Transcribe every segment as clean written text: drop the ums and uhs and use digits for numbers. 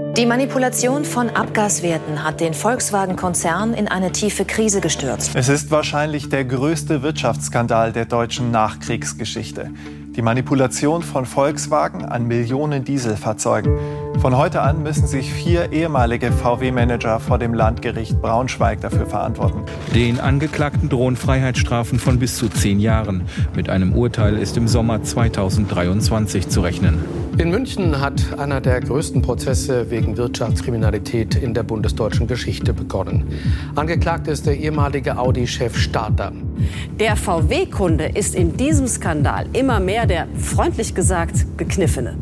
Die Manipulation von Abgaswerten hat den Volkswagen-Konzern in eine tiefe Krise gestürzt. Es ist wahrscheinlich der größte Wirtschaftsskandal der deutschen Nachkriegsgeschichte. Die Manipulation von Volkswagen an Millionen Dieselfahrzeugen. Von heute an müssen sich 4 ehemalige VW-Manager vor dem Landgericht Braunschweig dafür verantworten. Den Angeklagten drohen Freiheitsstrafen von bis zu 10 Jahren. Mit einem Urteil ist im Sommer 2023 zu rechnen. In München hat einer der größten Prozesse wegen Wirtschaftskriminalität in der bundesdeutschen Geschichte begonnen. Angeklagt ist der ehemalige Audi-Chef Stadler. Der VW-Kunde ist in diesem Skandal immer mehr der, freundlich gesagt, Gekniffene.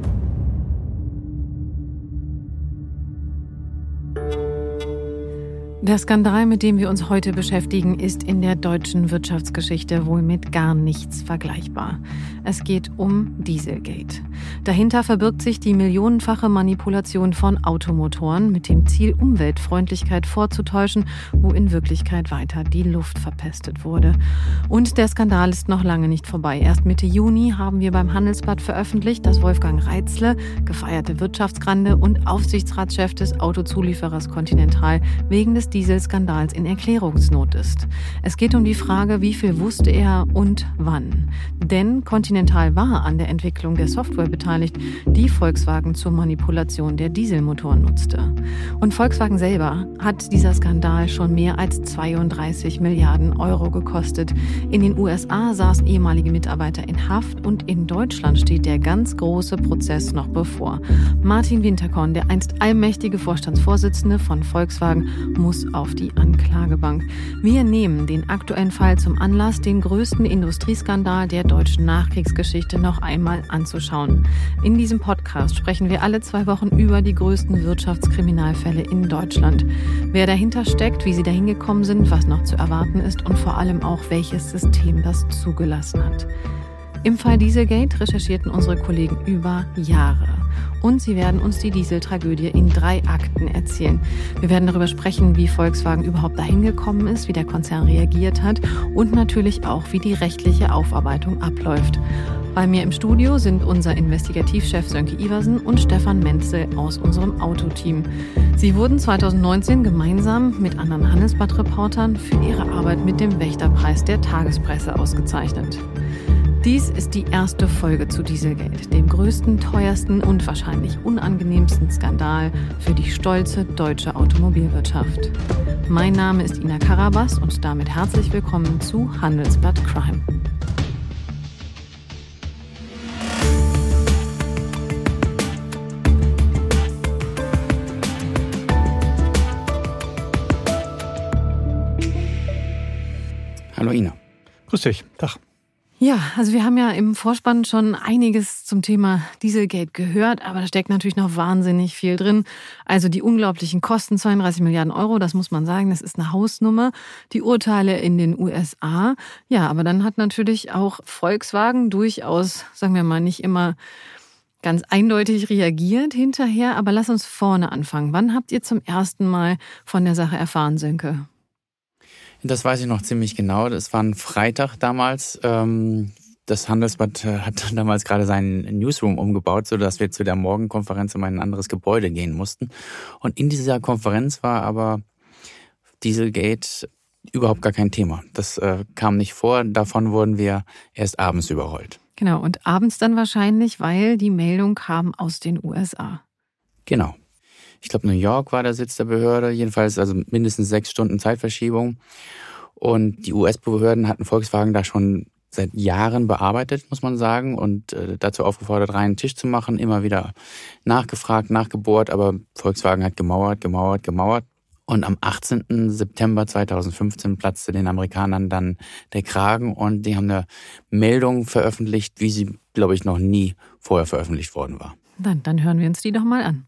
Der Skandal, mit dem wir uns heute beschäftigen, ist in der deutschen Wirtschaftsgeschichte wohl mit gar nichts vergleichbar. Es geht um Dieselgate. Dahinter verbirgt sich die millionenfache Manipulation von Automotoren mit dem Ziel, Umweltfreundlichkeit vorzutäuschen, wo in Wirklichkeit weiter die Luft verpestet wurde. Und der Skandal ist noch lange nicht vorbei. Erst Mitte Juni haben wir beim Handelsblatt veröffentlicht, dass Wolfgang Reitzle, gefeierte Wirtschaftsgrande und Aufsichtsratschef des Autozulieferers Continental, wegen des Dieselskandals in Erklärungsnot ist. Es geht um die Frage, wie viel wusste er und wann. Denn Continental war an der Entwicklung der Software beteiligt, die Volkswagen zur Manipulation der Dieselmotoren nutzte. Und Volkswagen selber hat dieser Skandal schon mehr als 32 Milliarden Euro gekostet. In den USA saßen ehemalige Mitarbeiter in Haft und in Deutschland steht der ganz große Prozess noch bevor. Martin Winterkorn, der einst allmächtige Vorstandsvorsitzende von Volkswagen, muss auf die Anklagebank. Wir nehmen den aktuellen Fall zum Anlass, den größten Industrieskandal der deutschen Nachkriegsgeschichte noch einmal anzuschauen. In diesem Podcast sprechen wir alle 2 Wochen über die größten Wirtschaftskriminalfälle in Deutschland. Wer dahinter steckt, wie sie dahin gekommen sind, was noch zu erwarten ist und vor allem auch, welches System das zugelassen hat. Im Fall Dieselgate recherchierten unsere Kollegen über Jahre. Und sie werden uns die Dieseltragödie in 3 Akten erzählen. Wir werden darüber sprechen, wie Volkswagen überhaupt dahin gekommen ist, wie der Konzern reagiert hat und natürlich auch, wie die rechtliche Aufarbeitung abläuft. Bei mir im Studio sind unser Investigativchef Sönke Iversen und Stefan Menzel aus unserem Autoteam. Sie wurden 2019 gemeinsam mit anderen Handelsblatt-Reportern für ihre Arbeit mit dem Wächterpreis der Tagespresse ausgezeichnet. Dies ist die erste Folge zu Dieselgate, dem größten, teuersten und wahrscheinlich unangenehmsten Skandal für die stolze deutsche Automobilwirtschaft. Mein Name ist Ina Karabas und damit herzlich willkommen zu Handelsblatt Crime. Hallo Ina. Grüß dich. Tag. Ja, also wir haben ja im Vorspann schon einiges zum Thema Dieselgate gehört, aber da steckt natürlich noch wahnsinnig viel drin. Also die unglaublichen Kosten, 32 Milliarden Euro, das muss man sagen, das ist eine Hausnummer. Die Urteile in den USA, ja, aber dann hat natürlich auch Volkswagen durchaus, sagen wir mal, nicht immer ganz eindeutig reagiert hinterher. Aber lass uns vorne anfangen. Wann habt ihr zum ersten Mal von der Sache erfahren, Sönke? Das weiß ich noch ziemlich genau. Das war ein Freitag damals. Das Handelsblatt hat damals gerade seinen Newsroom umgebaut, sodass wir zu der Morgenkonferenz in ein anderes Gebäude gehen mussten. Und in dieser Konferenz war aber Dieselgate überhaupt gar kein Thema. Das kam nicht vor. Davon wurden wir erst abends überrollt. Genau, und abends dann wahrscheinlich, weil die Meldung kam aus den USA. Genau. Ich glaube, New York war der Sitz der Behörde, jedenfalls also mindestens 6 Stunden Zeitverschiebung. Und die US-Behörden hatten Volkswagen da schon seit Jahren bearbeitet, muss man sagen, und dazu aufgefordert, reinen Tisch zu machen, immer wieder nachgefragt, nachgebohrt, aber Volkswagen hat gemauert. Und am 18. September 2015 platzte den Amerikanern dann der Kragen und die haben eine Meldung veröffentlicht, wie sie, glaube ich, noch nie vorher veröffentlicht worden war. Dann hören wir uns die doch mal an.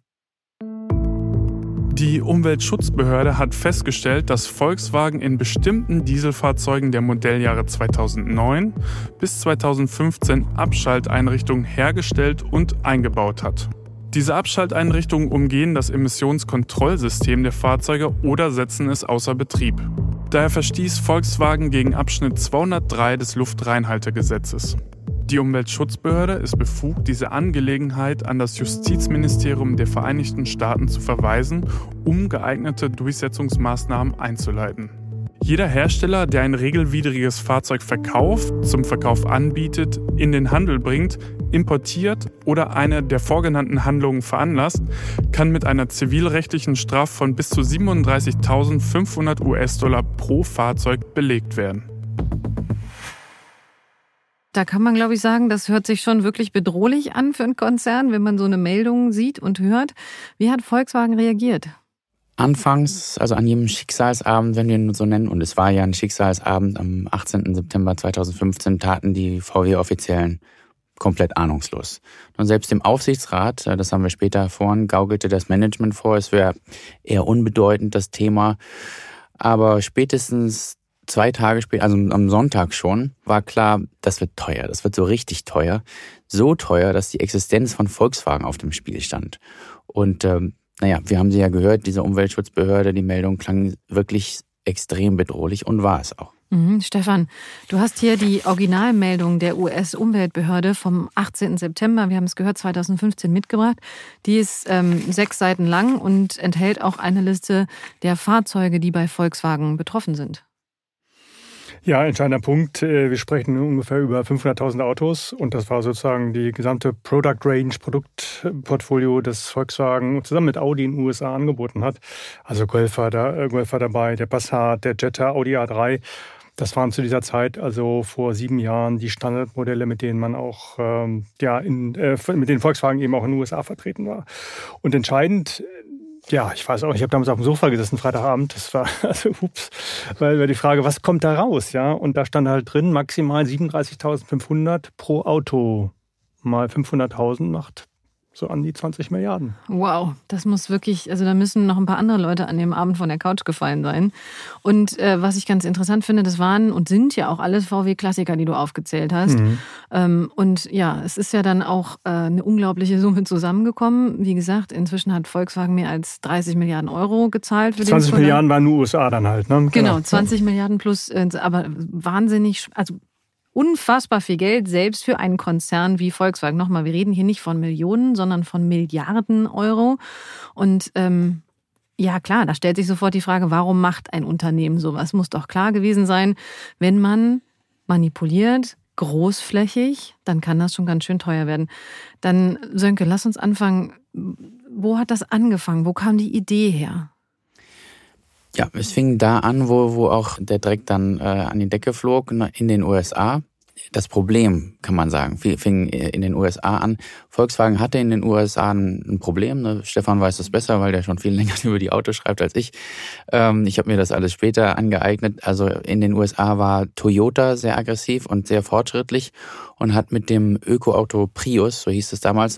Die Umweltschutzbehörde hat festgestellt, dass Volkswagen in bestimmten Dieselfahrzeugen der Modelljahre 2009 bis 2015 Abschalteinrichtungen hergestellt und eingebaut hat. Diese Abschalteinrichtungen umgehen das Emissionskontrollsystem der Fahrzeuge oder setzen es außer Betrieb. Daher verstieß Volkswagen gegen Abschnitt 203 des Luftreinhaltegesetzes. Die Umweltschutzbehörde ist befugt, diese Angelegenheit an das Justizministerium der Vereinigten Staaten zu verweisen, um geeignete Durchsetzungsmaßnahmen einzuleiten. Jeder Hersteller, der ein regelwidriges Fahrzeug verkauft, zum Verkauf anbietet, in den Handel bringt, importiert oder eine der vorgenannten Handlungen veranlasst, kann mit einer zivilrechtlichen Strafe von bis zu 37.500 US-Dollar pro Fahrzeug belegt werden. Da kann man, glaube ich, sagen, das hört sich schon wirklich bedrohlich an für einen Konzern, wenn man so eine Meldung sieht und hört. Wie hat Volkswagen reagiert? Anfangs, also an jedem Schicksalsabend, wenn wir ihn so nennen, und es war ja ein Schicksalsabend am 18. September 2015, taten die VW-Offiziellen komplett ahnungslos. Und selbst im Aufsichtsrat, das haben wir später erfahren, gaukelte das Management vor, es wäre eher unbedeutend, das Thema. Aber spätestens 2 Tage später, also am Sonntag schon, war klar, das wird teuer, das wird so richtig teuer. So teuer, dass die Existenz von Volkswagen auf dem Spiel stand. Und wir haben sie ja gehört, diese Umweltschutzbehörde, die Meldung klang wirklich extrem bedrohlich und war es auch. Stefan, du hast hier die Originalmeldung der US-Umweltbehörde vom 18. September, wir haben es gehört, 2015 mitgebracht. Die ist 6 Seiten lang und enthält auch eine Liste der Fahrzeuge, die bei Volkswagen betroffen sind. Ja, entscheidender Punkt. Wir sprechen ungefähr über 500.000 Autos und das war sozusagen die gesamte Product Range, Produktportfolio, das Volkswagen zusammen mit Audi in den USA angeboten hat. Also Golf war dabei, der Passat, der Jetta, Audi A3. Das waren zu dieser Zeit, also vor 7 Jahren, die Standardmodelle, mit denen man auch, mit denen Volkswagen eben auch in den USA vertreten war. Und entscheidend, ja, ich weiß auch, ich habe damals auf dem Sofa gesessen, Freitagabend, das war, weil die Frage, was kommt da raus, ja? Und da stand halt drin, maximal 37.500 pro Auto, mal 500.000 macht so an die 20 Milliarden. Wow, das muss wirklich, also da müssen noch ein paar andere Leute an dem Abend von der Couch gefallen sein. Und was ich ganz interessant finde, das waren und sind ja auch alles VW-Klassiker, die du aufgezählt hast. Und ja, es ist ja dann auch eine unglaubliche Summe zusammengekommen. Wie gesagt, inzwischen hat Volkswagen mehr als 30 Milliarden Euro gezahlt. Für 20 Milliarden waren nur USA dann halt, ne? Genau, 20 Milliarden plus, aber wahnsinnig, also unfassbar viel Geld, selbst für einen Konzern wie Volkswagen. Nochmal, wir reden hier nicht von Millionen, sondern von Milliarden Euro. Und ja klar, da stellt sich sofort die Frage, warum macht ein Unternehmen sowas? Muss doch klar gewesen sein, wenn man manipuliert, großflächig, dann kann das schon ganz schön teuer werden. Dann, Sönke, lass uns anfangen. Wo hat das angefangen? Wo kam die Idee her? Ja, es fing da an, wo auch der Dreck dann an die Decke flog, in den USA. Das Problem, kann man sagen, fing in den USA an. Volkswagen hatte in den USA ein Problem. Ne? Stefan weiß das besser, weil der schon viel länger über die Autos schreibt als ich. Ich habe mir das alles später angeeignet. Also in den USA war Toyota sehr aggressiv und sehr fortschrittlich und hat mit dem Ökoauto Prius, so hieß es damals,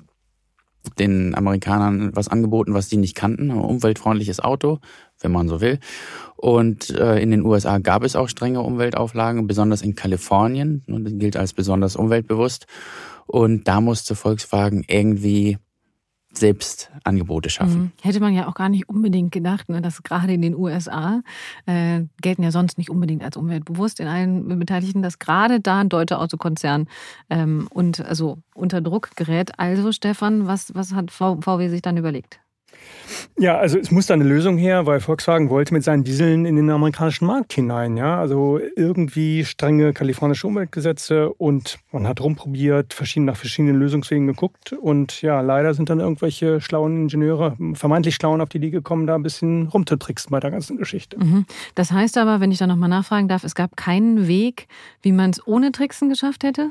den Amerikanern was angeboten, was die nicht kannten. Ein umweltfreundliches Auto, wenn man so will. Und in den USA gab es auch strenge Umweltauflagen, besonders in Kalifornien. Und das gilt als besonders umweltbewusst. Und da musste Volkswagen irgendwie selbst Angebote schaffen. Hätte man ja auch gar nicht unbedingt gedacht, ne, dass gerade in den USA gelten ja sonst nicht unbedingt als umweltbewusst in allen Beteiligten, dass gerade da ein deutscher Autokonzern und also unter Druck gerät. Also Stefan, was hat VW sich dann überlegt? Ja, also es muss da eine Lösung her, weil Volkswagen wollte mit seinen Dieseln in den amerikanischen Markt hinein. Ja, also irgendwie strenge kalifornische Umweltgesetze und man hat rumprobiert, nach verschiedenen Lösungswegen geguckt und ja, leider sind dann irgendwelche schlauen Ingenieure, vermeintlich schlauen, auf die Idee gekommen, da ein bisschen rumzutricksen bei der ganzen Geschichte. Das heißt aber, wenn ich da nochmal nachfragen darf, es gab keinen Weg, wie man es ohne Tricksen geschafft hätte?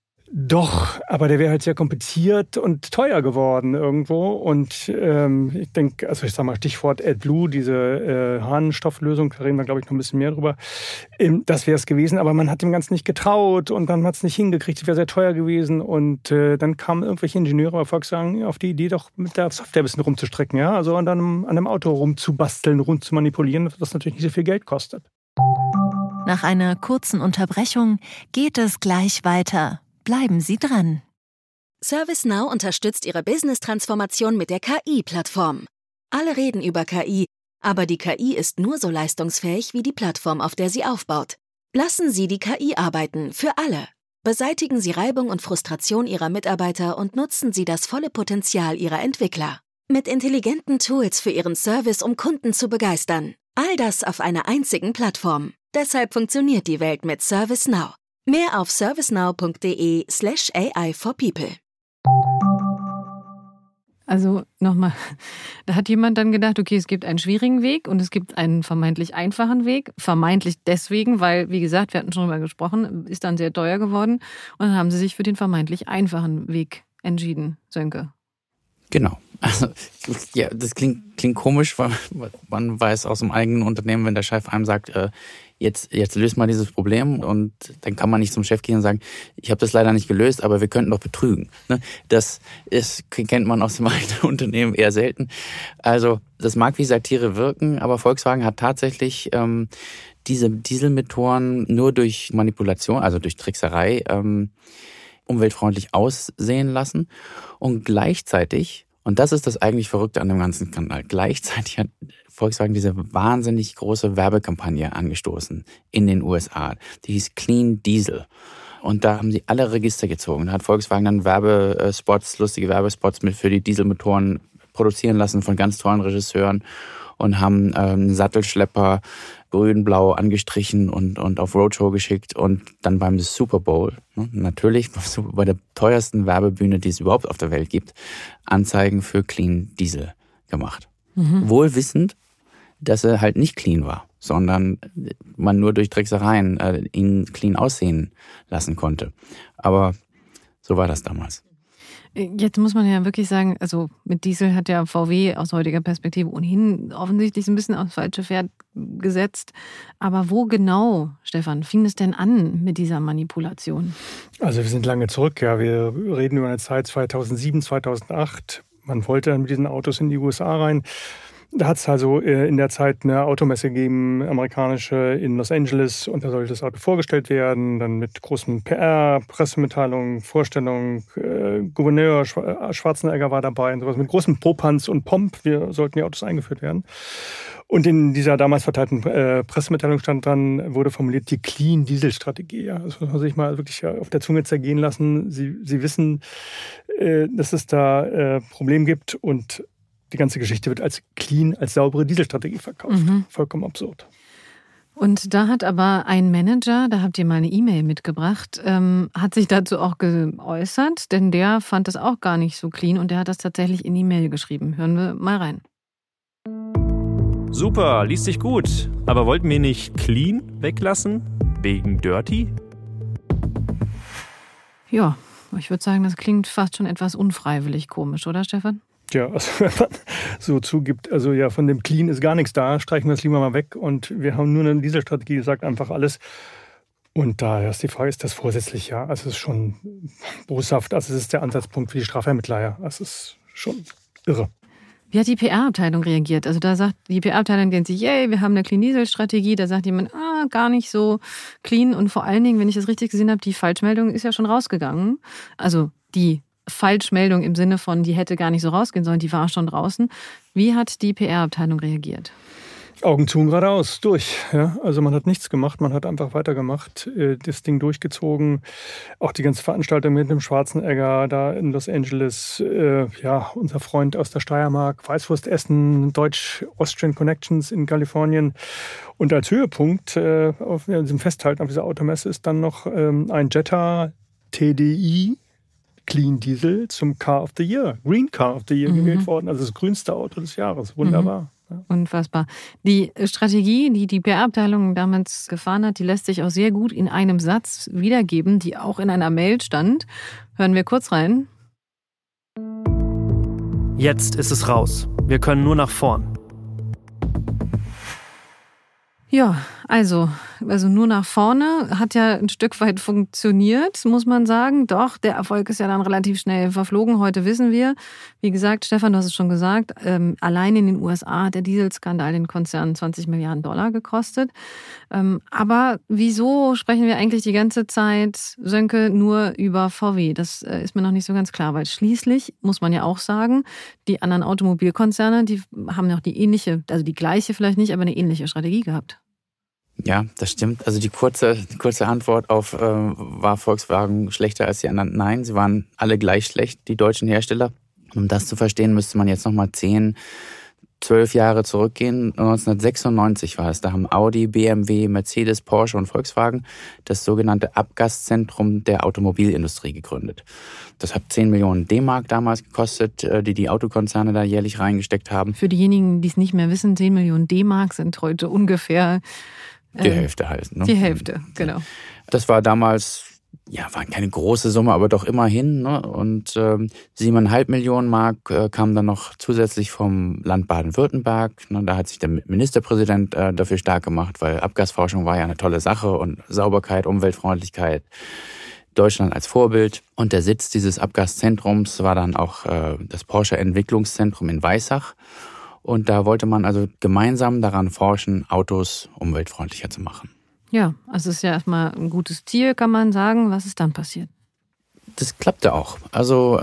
Doch, aber der wäre halt sehr kompliziert und teuer geworden irgendwo. Und ich denke, also ich sag mal Stichwort AdBlue, diese Harnstofflösung, da reden wir, glaube ich, noch ein bisschen mehr drüber. Das wäre es gewesen, aber man hat dem Ganzen nicht getraut und dann hat es nicht hingekriegt. Es wäre sehr teuer gewesen und dann kamen irgendwelche Ingenieure bei Volkswagen auf die Idee, doch mit der Software ein bisschen rumzustrecken, ja, also an einem Auto rumzubasteln, rumzumanipulieren, das natürlich nicht so viel Geld kostet. Nach einer kurzen Unterbrechung geht es gleich weiter. Bleiben Sie dran. ServiceNow unterstützt Ihre Business-Transformation mit der KI-Plattform. Alle reden über KI, aber die KI ist nur so leistungsfähig wie die Plattform, auf der sie aufbaut. Lassen Sie die KI arbeiten, für alle. Beseitigen Sie Reibung und Frustration Ihrer Mitarbeiter und nutzen Sie das volle Potenzial Ihrer Entwickler. Mit intelligenten Tools für Ihren Service, um Kunden zu begeistern. All das auf einer einzigen Plattform. Deshalb funktioniert die Welt mit ServiceNow. Mehr auf servicenow.de/AI for People. Also nochmal, da hat jemand dann gedacht, okay, es gibt einen schwierigen Weg und es gibt einen vermeintlich einfachen Weg. Vermeintlich deswegen, weil, wie gesagt, wir hatten schon darüber gesprochen, ist dann sehr teuer geworden. Und dann haben sie sich für den vermeintlich einfachen Weg entschieden, Sönke. Genau. Also, ja, das klingt komisch, weil man weiß aus dem eigenen Unternehmen, wenn der Chef einem sagt, jetzt löst mal dieses Problem, und dann kann man nicht zum Chef gehen und sagen, ich habe das leider nicht gelöst, aber wir könnten doch betrügen. Das kennt man aus dem eigenen Unternehmen eher selten. Also das mag wie Satire wirken, aber Volkswagen hat tatsächlich diese Dieselmotoren nur durch Manipulation, also durch Trickserei, umweltfreundlich aussehen lassen. Und gleichzeitig, und das ist das eigentlich Verrückte an dem ganzen Skandal, gleichzeitig hat Volkswagen diese wahnsinnig große Werbekampagne angestoßen in den USA. Die hieß Clean Diesel. Und da haben sie alle Register gezogen. Da hat Volkswagen dann lustige Werbespots für die Dieselmotoren produzieren lassen von ganz tollen Regisseuren und haben einen Sattelschlepper grün-blau angestrichen und auf Roadshow geschickt und dann beim Super Bowl, natürlich bei der teuersten Werbebühne, die es überhaupt auf der Welt gibt, Anzeigen für Clean Diesel gemacht. Wohl wissend, dass er halt nicht clean war, sondern man nur durch Tricksereien ihn clean aussehen lassen konnte. Aber so war das damals. Jetzt muss man ja wirklich sagen, also mit Diesel hat ja VW aus heutiger Perspektive ohnehin offensichtlich ein bisschen aufs falsche Pferd gesetzt. Aber wo genau, Stefan, fing es denn an mit dieser Manipulation? Also wir sind lange zurück, ja. Wir reden über eine Zeit 2007, 2008. Man wollte dann mit diesen Autos in die USA rein. Da hat es also in der Zeit eine Automesse gegeben, amerikanische, in Los Angeles. Und da sollte das Auto vorgestellt werden, dann mit großem PR, Pressemitteilungen, Vorstellungen. Gouverneur Schwarzenegger war dabei und sowas mit großem Popanz und Pomp. Wir sollten die Autos eingeführt werden. Und in dieser damals verteilten Pressemitteilung stand dran, wurde formuliert die Clean-Diesel-Strategie. Ja. Das muss man sich mal wirklich auf der Zunge zergehen lassen. Sie wissen, dass es da Probleme gibt, und die ganze Geschichte wird als clean, als saubere Dieselstrategie verkauft. Vollkommen absurd. Und da hat aber ein Manager, da habt ihr mal eine E-Mail mitgebracht, hat sich dazu auch geäußert, denn der fand das auch gar nicht so clean und der hat das tatsächlich in die Mail geschrieben. Hören wir mal rein. Super, liest sich gut. Aber wollten wir nicht clean weglassen? Wegen dirty? Ja, ich würde sagen, das klingt fast schon etwas unfreiwillig komisch, oder Stefan? Ja, also wenn man so zugibt, also ja, von dem Clean ist gar nichts da, streichen wir das lieber mal weg und wir haben nur eine Dieselstrategie, die sagt einfach alles. Und da ist die Frage, ist das vorsätzlich? Ja, also es ist schon boshaft, also es ist der Ansatzpunkt für die Strafvermittler, ja, es ist schon irre. Wie hat die PR-Abteilung reagiert? Also da sagt die PR-Abteilung, denkt sich, yay, wir haben eine Clean-Diesel-Strategie. Da sagt jemand, gar nicht so clean. Und vor allen Dingen, wenn ich das richtig gesehen habe, die Falschmeldung ist ja schon rausgegangen. Also die Falschmeldung im Sinne von, die hätte gar nicht so rausgehen sollen, die war schon draußen. Wie hat die PR-Abteilung reagiert? Augen zu und geradeaus, durch. Ja, also man hat nichts gemacht, man hat einfach weitergemacht, das Ding durchgezogen. Auch die ganze Veranstaltung mit dem Schwarzenegger da in Los Angeles. Ja, unser Freund aus der Steiermark, Weißwurstessen, Deutsch-Austrian Connections in Kalifornien. Und als Höhepunkt auf diesem Festhalten auf dieser Automesse ist dann noch ein Jetta TDI Clean Diesel zum Car of the Year, Green Car of the Year gewählt worden. Also das grünste Auto des Jahres. Wunderbar. Ja. Unfassbar. Die Strategie, die die PR-Abteilung damals gefahren hat, die lässt sich auch sehr gut in einem Satz wiedergeben, die auch in einer Mail stand. Hören wir kurz rein. Jetzt ist es raus. Wir können nur nach vorn. Ja, also nur nach vorne hat ja ein Stück weit funktioniert, muss man sagen. Doch, der Erfolg ist ja dann relativ schnell verflogen. Heute wissen wir, wie gesagt, Stefan, du hast es schon gesagt, allein in den USA hat der Dieselskandal den Konzern $20 Milliarden gekostet. Aber wieso sprechen wir eigentlich die ganze Zeit, Sönke, nur über VW? Das ist mir noch nicht so ganz klar, weil schließlich, muss man ja auch sagen, die anderen Automobilkonzerne, die haben ja auch die ähnliche, also die gleiche vielleicht nicht, aber eine ähnliche Strategie gehabt. Ja, das stimmt. Also die kurze Antwort auf, war Volkswagen schlechter als die anderen? Nein, sie waren alle gleich schlecht, die deutschen Hersteller. Um das zu verstehen, müsste man jetzt nochmal 10, 12 Jahre zurückgehen. 1996 war es. Da haben Audi, BMW, Mercedes, Porsche und Volkswagen das sogenannte Abgaszentrum der Automobilindustrie gegründet. Das hat 10 Millionen D-Mark damals gekostet, die Autokonzerne da jährlich reingesteckt haben. Für diejenigen, die es nicht mehr wissen, 10 Millionen D-Mark sind heute ungefähr die Hälfte halt. Ne? Die Hälfte, genau. Das war damals, war keine große Summe, aber doch immerhin. Ne? Und 7,5 Millionen Mark kamen dann noch zusätzlich vom Land Baden-Württemberg. Ne? Da hat sich der Ministerpräsident dafür stark gemacht, weil Abgasforschung war ja eine tolle Sache und Sauberkeit, Umweltfreundlichkeit. Deutschland als Vorbild. Und der Sitz dieses Abgaszentrums war dann auch das Porsche Entwicklungszentrum in Weissach. Und da wollte man also gemeinsam daran forschen, Autos umweltfreundlicher zu machen. Ja, also es ist ja erstmal ein gutes Ziel, kann man sagen. Was ist dann passiert? Das klappte auch. Also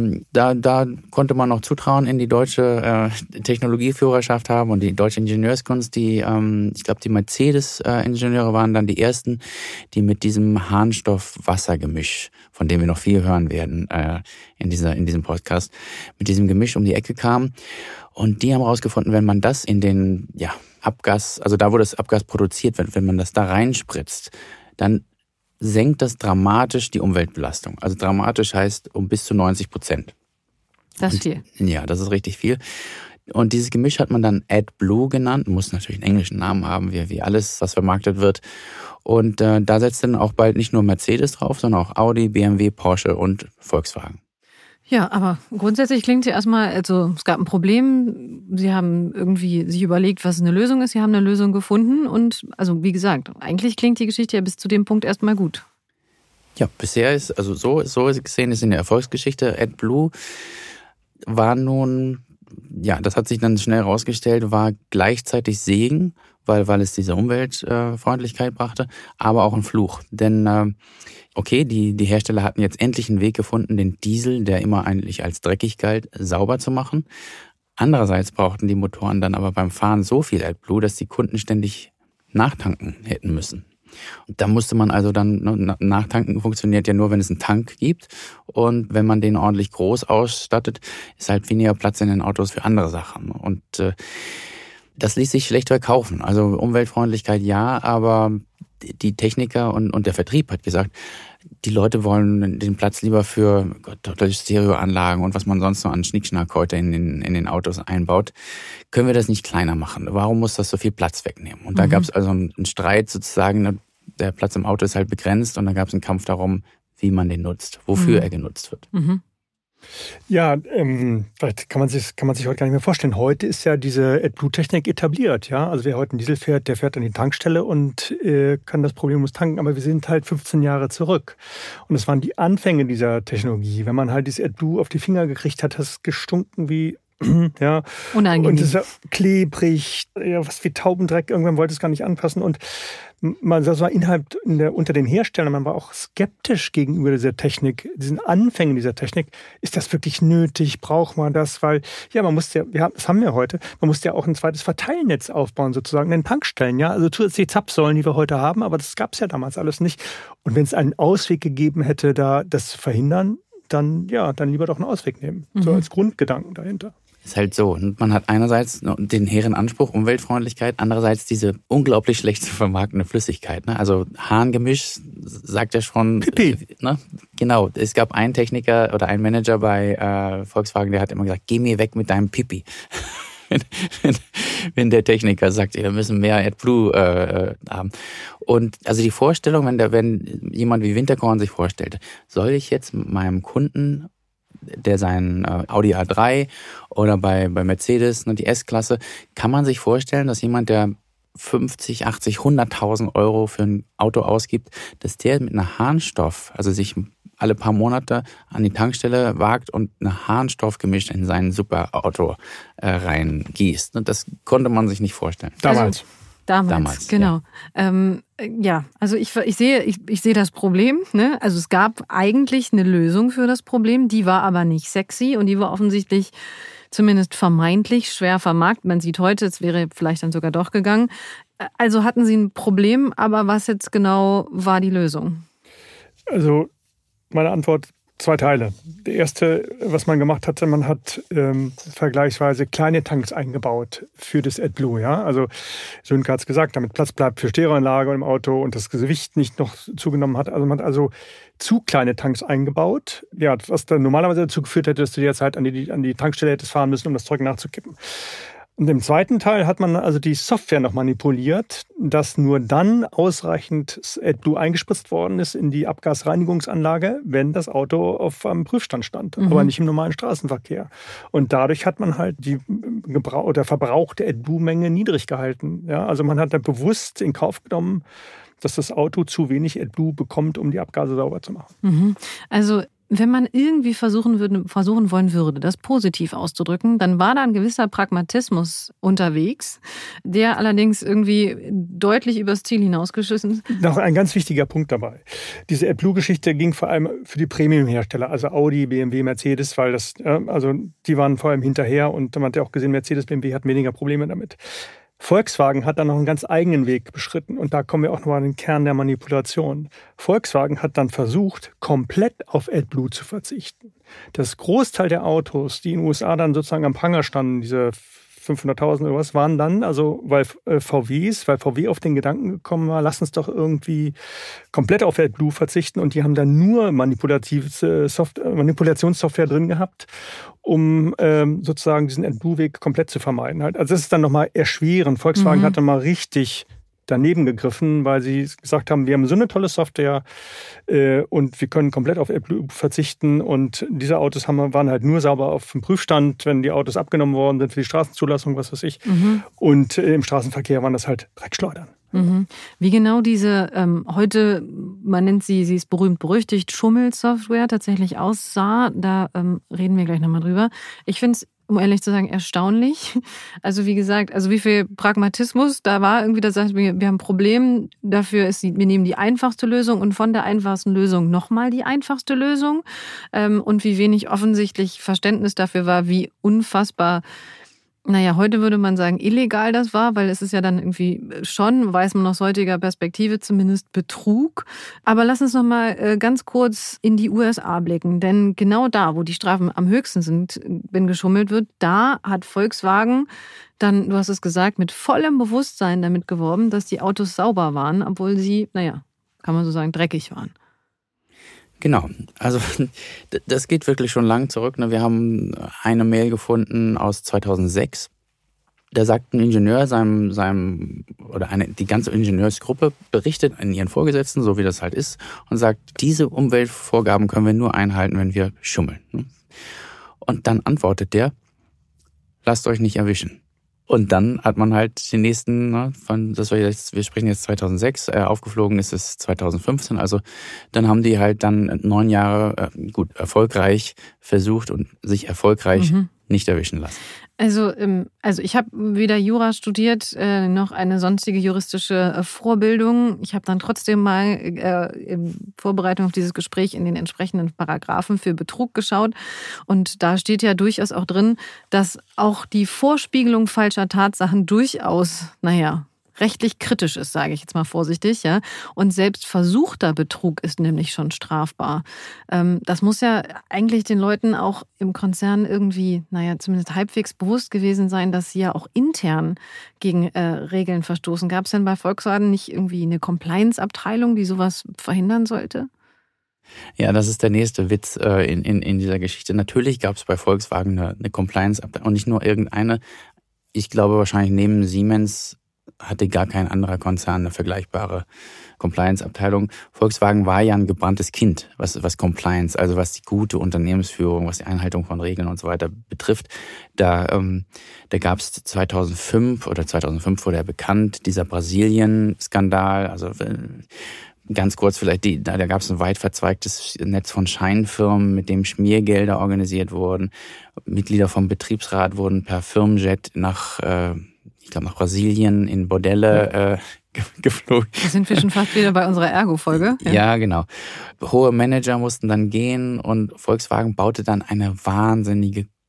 da konnte man noch Zutrauen in die deutsche Technologieführerschaft haben und die deutsche Ingenieurskunst. Ich glaube, die Mercedes-Ingenieure waren dann die ersten, die mit diesem Harnstoff-Wasser-Gemisch, von dem wir noch viel hören werden in diesem Podcast, mit diesem Gemisch um die Ecke kamen. Und die haben herausgefunden, wenn man das in den Abgas, also da, wo das Abgas produziert wird, wenn man das da reinspritzt, dann senkt das dramatisch die Umweltbelastung. Also dramatisch heißt um bis zu 90%. Das ist viel. Ja, das ist richtig viel. Und dieses Gemisch hat man dann AdBlue genannt, muss natürlich einen englischen Namen haben, wie alles, was vermarktet wird. Und da setzt dann auch bald nicht nur Mercedes drauf, sondern auch Audi, BMW, Porsche und Volkswagen. Ja, aber grundsätzlich klingt es ja erstmal, also es gab ein Problem, Sie haben irgendwie sich überlegt, was eine Lösung ist, Sie haben eine Lösung gefunden und, also wie gesagt, eigentlich klingt die Geschichte ja bis zu dem Punkt erstmal gut. Ja, bisher ist, also so gesehen ist in der Erfolgsgeschichte, AdBlue war nun, das hat sich dann schnell rausgestellt, war gleichzeitig Segen, weil es diese Umweltfreundlichkeit brachte, aber auch ein Fluch, denn okay, die Hersteller hatten jetzt endlich einen Weg gefunden, den Diesel, der immer eigentlich als dreckig galt, sauber zu machen. Andererseits brauchten die Motoren dann aber beim Fahren so viel AdBlue, dass die Kunden ständig nachtanken hätten müssen. Und da musste man also dann, nachtanken funktioniert ja nur, wenn es einen Tank gibt. Und wenn man den ordentlich groß ausstattet, ist halt weniger Platz in den Autos für andere Sachen. Und das ließ sich schlecht verkaufen. Also Umweltfreundlichkeit ja, aber die Techniker und der Vertrieb hat gesagt, die Leute wollen den Platz lieber für tolle Stereoanlagen und was man sonst noch an Schnickschnack heute in den Autos einbaut. Können wir das nicht kleiner machen? Warum muss das so viel Platz wegnehmen? Und da gab es also einen Streit sozusagen, der Platz im Auto ist halt begrenzt und da gab es einen Kampf darum, wie man den nutzt, wofür er genutzt wird. Mhm. Ja, vielleicht kann man sich heute gar nicht mehr vorstellen. Heute ist ja diese AdBlue-Technik etabliert. Ja? Also wer heute einen Diesel fährt, der fährt an die Tankstelle und kann das problemlos tanken. Aber wir sind halt 15 Jahre zurück. Und es waren die Anfänge dieser Technologie. Wenn man halt dieses AdBlue auf die Finger gekriegt hat, hat es gestunken wie ja, unangenehm. Und es ist ja klebrig, ja, was wie Taubendreck. Irgendwann wollte es gar nicht anpassen. Und das war unter den Herstellern, man war auch skeptisch gegenüber dieser Technik, diesen Anfängen dieser Technik. Ist das wirklich nötig? Braucht man das? Weil, man musste das haben wir heute, man musste ja auch ein zweites Verteilnetz aufbauen, sozusagen, in den Tankstellen, ja. Also zusätzlich Zapfsäulen, die wir heute haben, aber das gab es ja damals alles nicht. Und wenn es einen Ausweg gegeben hätte, das zu verhindern, dann lieber doch einen Ausweg nehmen. So als Grundgedanken dahinter. Ist halt so. Man hat einerseits den hehren Anspruch, Umweltfreundlichkeit, andererseits diese unglaublich schlecht zu vermarktende Flüssigkeit. Ne? Also Harngemisch sagt ja schon. Pipi. Ne? Genau. Es gab einen Techniker oder einen Manager bei Volkswagen, der hat immer gesagt, geh mir weg mit deinem Pipi. wenn der Techniker sagt, wir müssen mehr AdBlue haben. Und also die Vorstellung, wenn jemand wie Winterkorn sich vorstellte, soll ich jetzt meinem Kunden, der seinen Audi A3 oder bei Mercedes, die S-Klasse, kann man sich vorstellen, dass jemand, der 50, 80, 100.000 Euro für ein Auto ausgibt, dass der mit einer Harnstoff, also sich alle paar Monate an die Tankstelle wagt und eine Harnstoffgemisch in sein Superauto reingießt. Das konnte man sich nicht vorstellen. Damals. Damals, genau. Ja, also ich sehe das Problem. Ne? Also es gab eigentlich eine Lösung für das Problem, die war aber nicht sexy und die war offensichtlich zumindest vermeintlich schwer vermarktet. Man sieht heute, es wäre vielleicht dann sogar doch gegangen. Also hatten Sie ein Problem, aber was jetzt genau war die Lösung? Also meine Antwort, 2 Teile. Der erste, was man gemacht hatte, man hat vergleichsweise kleine Tanks eingebaut für das AdBlue. Ja? Also Sönke hat es gesagt, damit Platz bleibt für Stereoanlage im Auto und das Gewicht nicht noch zugenommen hat. Also man hat also zu kleine Tanks eingebaut, ja, was dann normalerweise dazu geführt hätte, dass du derzeit an die Tankstelle hättest fahren müssen, um das Zeug nachzukippen. Und im zweiten Teil hat man also die Software noch manipuliert, dass nur dann ausreichend AdBlue eingespritzt worden ist in die Abgasreinigungsanlage, wenn das Auto auf einem Prüfstand stand, aber nicht im normalen Straßenverkehr. Und dadurch hat man halt die Verbrauch der AdBlue-Menge niedrig gehalten. Ja, also man hat da bewusst in Kauf genommen, dass das Auto zu wenig AdBlue bekommt, um die Abgase sauber zu machen. Also wenn man irgendwie versuchen wollen würde, das positiv auszudrücken, dann war da ein gewisser Pragmatismus unterwegs, der allerdings irgendwie deutlich übers Ziel hinausgeschossen ist. Noch ein ganz wichtiger Punkt dabei. Diese AdBlue-Geschichte ging vor allem für die Premium-Hersteller, also Audi, BMW, Mercedes, weil also die waren vor allem hinterher und man hat ja auch gesehen, Mercedes, BMW hatten weniger Probleme damit. Volkswagen hat dann noch einen ganz eigenen Weg beschritten und da kommen wir auch noch an den Kern der Manipulation. Volkswagen hat dann versucht, komplett auf AdBlue zu verzichten. Das Großteil der Autos, die in den USA dann sozusagen am Pranger standen, diese 500.000 oder was, waren dann, also weil VW auf den Gedanken gekommen war, lass uns doch irgendwie komplett auf AdBlue verzichten und die haben dann nur Manipulationssoftware drin gehabt, um sozusagen diesen AdBlue-Weg komplett zu vermeiden. Also das ist dann nochmal erschwerend. Volkswagen hat dann mal richtig daneben gegriffen, weil sie gesagt haben, wir haben so eine tolle Software und wir können komplett auf AdBlue verzichten und diese Autos waren halt nur sauber auf dem Prüfstand, wenn die Autos abgenommen worden sind für die Straßenzulassung, was weiß ich. Und im Straßenverkehr waren das halt Dreckschleudern. Wie genau diese heute, man nennt sie ist berühmt-berüchtigt, Schummelsoftware tatsächlich aussah, da reden wir gleich nochmal drüber. Ich finde es, um ehrlich zu sagen, erstaunlich. Also wie gesagt, wie viel Pragmatismus da war, irgendwie, da sagt wir haben ein Problem, dafür wir nehmen die einfachste Lösung und von der einfachsten Lösung nochmal die einfachste Lösung. Und wie wenig offensichtlich Verständnis dafür war, wie unfassbar, heute würde man sagen, illegal das war, weil es ist ja dann irgendwie schon, weiß man aus heutiger Perspektive zumindest, Betrug. Aber lass uns noch mal ganz kurz in die USA blicken, denn genau da, wo die Strafen am höchsten sind, wenn geschummelt wird, da hat Volkswagen dann, du hast es gesagt, mit vollem Bewusstsein damit geworben, dass die Autos sauber waren, obwohl sie, kann man so sagen, dreckig waren. Genau, also das geht wirklich schon lang zurück. Wir haben eine Mail gefunden aus 2006. Da sagt ein Ingenieur die ganze Ingenieursgruppe berichtet an ihren Vorgesetzten, so wie das halt ist, und sagt, diese Umweltvorgaben können wir nur einhalten, wenn wir schummeln. Und dann antwortet der, lasst euch nicht erwischen. Und dann hat man halt den nächsten, wir sprechen jetzt 2006, aufgeflogen ist es 2015. Also dann haben die halt dann 9 Jahre erfolgreich versucht und sich erfolgreich nicht erwischen lassen. Also ich habe weder Jura studiert, noch eine sonstige juristische Vorbildung. Ich habe dann trotzdem mal in Vorbereitung auf dieses Gespräch in den entsprechenden Paragraphen für Betrug geschaut. Und da steht ja durchaus auch drin, dass auch die Vorspiegelung falscher Tatsachen durchaus, rechtlich kritisch ist, sage ich jetzt mal vorsichtig, ja. Und selbst versuchter Betrug ist nämlich schon strafbar. Das muss ja eigentlich den Leuten auch im Konzern irgendwie, zumindest halbwegs bewusst gewesen sein, dass sie ja auch intern gegen Regeln verstoßen. Gab es denn bei Volkswagen nicht irgendwie eine Compliance-Abteilung, die sowas verhindern sollte? Ja, das ist der nächste Witz in dieser Geschichte. Natürlich gab es bei Volkswagen eine Compliance-Abteilung und nicht nur irgendeine. Ich glaube wahrscheinlich neben Siemens hatte gar kein anderer Konzern eine vergleichbare Compliance-Abteilung. Volkswagen war ja ein gebranntes Kind, was Compliance, also was die gute Unternehmensführung, was die Einhaltung von Regeln und so weiter betrifft. Da gab es 2005 wurde er bekannt, dieser Brasilien-Skandal, also ganz kurz vielleicht, da gab es ein weit verzweigtes Netz von Scheinfirmen, mit dem Schmiergelder organisiert wurden. Mitglieder vom Betriebsrat wurden per Firmenjet nach Brasilien in Bordelle geflogen. Da sind wir schon fast wieder bei unserer Ergo-Folge. Ja, genau. Hohe Manager mussten dann gehen und Volkswagen baute dann eine wahnsinnige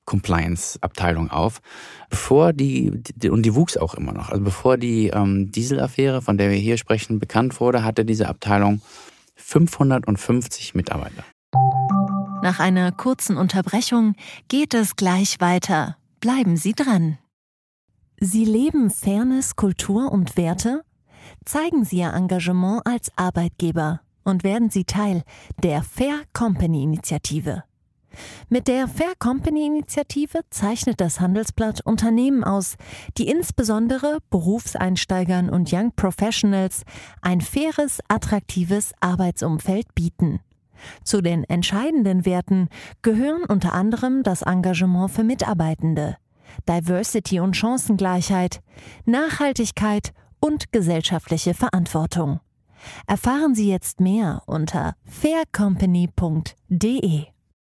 Compliance-Abteilung auf. Und die wuchs auch immer noch. Also bevor die Dieselaffäre, von der wir hier sprechen, bekannt wurde, hatte diese Abteilung 550 Mitarbeiter. Nach einer kurzen Unterbrechung geht es gleich weiter. Bleiben Sie dran. Sie leben Fairness, Kultur und Werte? Zeigen Sie Ihr Engagement als Arbeitgeber und werden Sie Teil der Fair Company Initiative. Mit der Fair Company Initiative zeichnet das Handelsblatt Unternehmen aus, die insbesondere Berufseinsteigern und Young Professionals ein faires, attraktives Arbeitsumfeld bieten. Zu den entscheidenden Werten gehören unter anderem das Engagement für Mitarbeitende, Diversity und Chancengleichheit, Nachhaltigkeit und gesellschaftliche Verantwortung. Erfahren Sie jetzt mehr unter faircompany.de.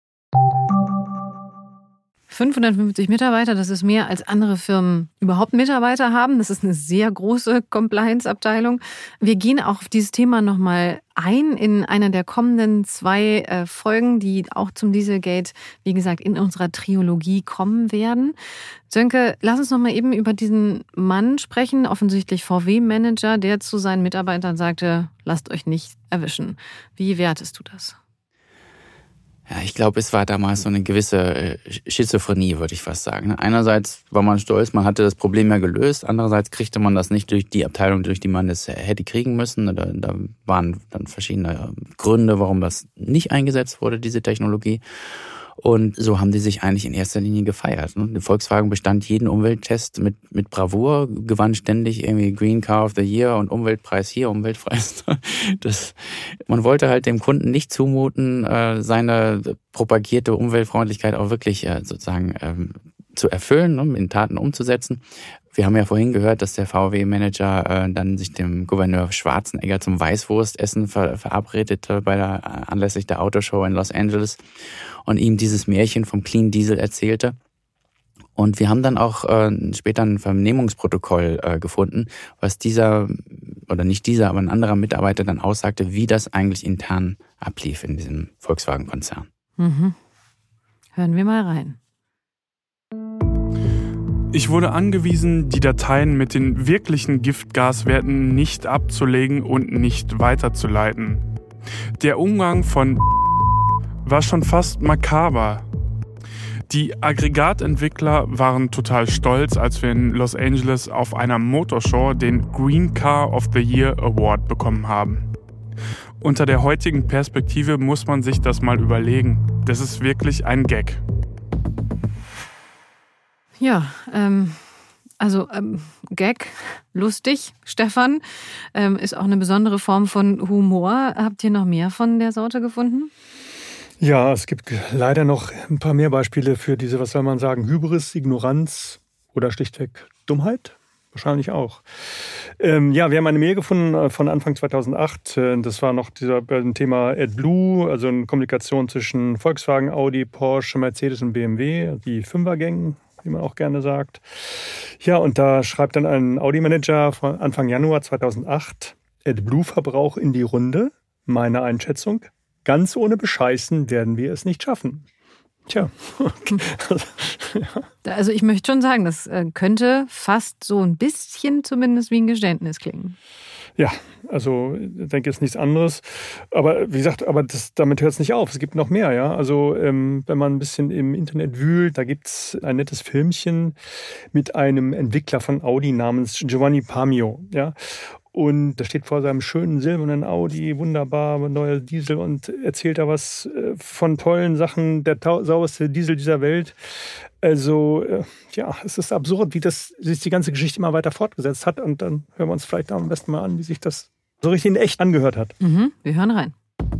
550 Mitarbeiter, das ist mehr als andere Firmen überhaupt Mitarbeiter haben. Das ist eine sehr große Compliance-Abteilung. Wir gehen auch auf dieses Thema nochmal ein in einer der kommenden 2 Folgen, die auch zum Dieselgate, wie gesagt, in unserer Trilogie kommen werden. Sönke, lass uns nochmal eben über diesen Mann sprechen, offensichtlich VW-Manager, der zu seinen Mitarbeitern sagte, lasst euch nicht erwischen. Wie wertest du das? Ja, ich glaube, es war damals so eine gewisse Schizophrenie, würde ich fast sagen. Einerseits war man stolz, man hatte das Problem ja gelöst. Andererseits kriegte man das nicht durch die Abteilung, durch die man es hätte kriegen müssen. Da waren dann verschiedene Gründe, warum das nicht eingesetzt wurde, diese Technologie. Und so haben die sich eigentlich in erster Linie gefeiert. Volkswagen bestand jeden Umwelttest mit Bravour, gewann ständig irgendwie Green Car of the Year und Umweltpreis hier, Umweltpreis da. Man wollte halt dem Kunden nicht zumuten, seine propagierte Umweltfreundlichkeit auch wirklich sozusagen zu erfüllen, in Taten umzusetzen. Wir haben ja vorhin gehört, dass der VW-Manager dann sich dem Gouverneur Schwarzenegger zum Weißwurstessen verabredete anlässlich der Autoshow in Los Angeles und ihm dieses Märchen vom Clean Diesel erzählte. Und wir haben dann auch später ein Vernehmungsprotokoll gefunden, was aber ein anderer Mitarbeiter dann aussagte, wie das eigentlich intern ablief in diesem Volkswagen-Konzern. Mhm. Hören wir mal rein. Ich wurde angewiesen, die Dateien mit den wirklichen Giftgaswerten nicht abzulegen und nicht weiterzuleiten. Der Umgang von war schon fast makaber. Die Aggregatentwickler waren total stolz, als wir in Los Angeles auf einer Motorshow den Green Car of the Year Award bekommen haben. Unter der heutigen Perspektive muss man sich das mal überlegen. Das ist wirklich ein Gag. Ja, Gag, lustig, Stefan, ist auch eine besondere Form von Humor. Habt ihr noch mehr von der Sorte gefunden? Ja, es gibt leider noch ein paar mehr Beispiele für diese, was soll man sagen, Hybris, Ignoranz oder schlichtweg Dummheit. Wahrscheinlich auch. Wir haben eine Mail gefunden von Anfang 2008. Das war noch ein Thema AdBlue, also eine Kommunikation zwischen Volkswagen, Audi, Porsche, Mercedes und BMW, die Fünfergang, wie man auch gerne sagt. Ja, und da schreibt dann ein Audi-Manager von Anfang Januar 2008, AdBlue-Verbrauch in die Runde, meine Einschätzung. Ganz ohne Bescheißen werden wir es nicht schaffen. Tja. Okay. Also ich möchte schon sagen, das könnte fast so ein bisschen zumindest wie ein Geständnis klingen. Ja, also ich denke jetzt nichts anderes. Aber wie gesagt, damit hört es nicht auf. Es gibt noch mehr, ja. Also wenn man ein bisschen im Internet wühlt, da gibt es ein nettes Filmchen mit einem Entwickler von Audi namens Giovanni Pamio, ja. Und da steht vor seinem schönen silbernen Audi, wunderbar, neuer Diesel und erzählt da was von tollen Sachen, der sauberste Diesel dieser Welt. Also es ist absurd, wie das sich die ganze Geschichte immer weiter fortgesetzt hat. Und dann hören wir uns vielleicht am besten mal an, wie sich das so richtig in echt angehört hat. Mhm, wir hören rein.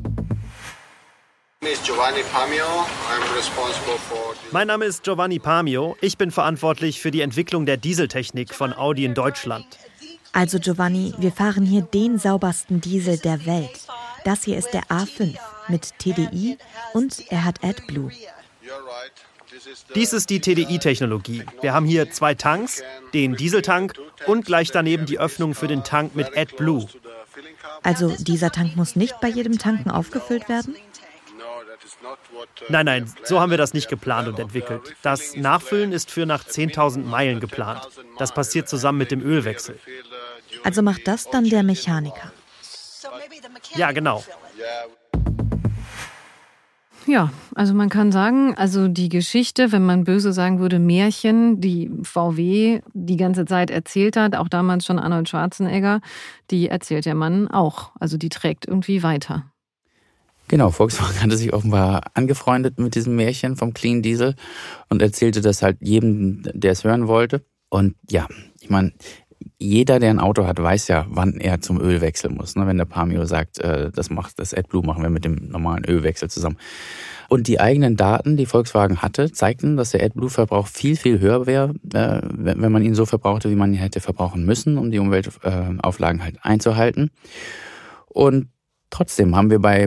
Mein Name ist Giovanni Pamio. Ich bin verantwortlich für die Entwicklung der Dieseltechnik von Audi in Deutschland. Also Giovanni, wir fahren hier den saubersten Diesel der Welt. Das hier ist der A5 mit TDI und er hat AdBlue. Dies ist die TDI-Technologie. Wir haben hier 2 Tanks, den Dieseltank und gleich daneben die Öffnung für den Tank mit AdBlue. Also dieser Tank muss nicht bei jedem Tanken aufgefüllt werden? Nein, so haben wir das nicht geplant und entwickelt. Das Nachfüllen ist für nach 10.000 Meilen geplant. Das passiert zusammen mit dem Ölwechsel. Also macht das dann der Mechaniker? Ja, genau. Ja, also man kann sagen, also die Geschichte, wenn man böse sagen würde, Märchen, die VW die ganze Zeit erzählt hat, auch damals schon Arnold Schwarzenegger, die erzählt der Mann auch. Also die trägt irgendwie weiter. Genau, Volkswagen hatte sich offenbar angefreundet mit diesem Märchen vom Clean Diesel und erzählte das halt jedem, der es hören wollte. Und ja, ich meine, jeder, der ein Auto hat, weiß ja, wann er zum Ölwechsel muss. Wenn der Pamio sagt, das AdBlue machen wir mit dem normalen Ölwechsel zusammen. Und die eigenen Daten, die Volkswagen hatte, zeigten, dass der AdBlue-Verbrauch viel, viel höher wäre, wenn man ihn so verbrauchte, wie man ihn hätte verbrauchen müssen, um die Umweltauflagen halt einzuhalten. Und trotzdem haben wir bei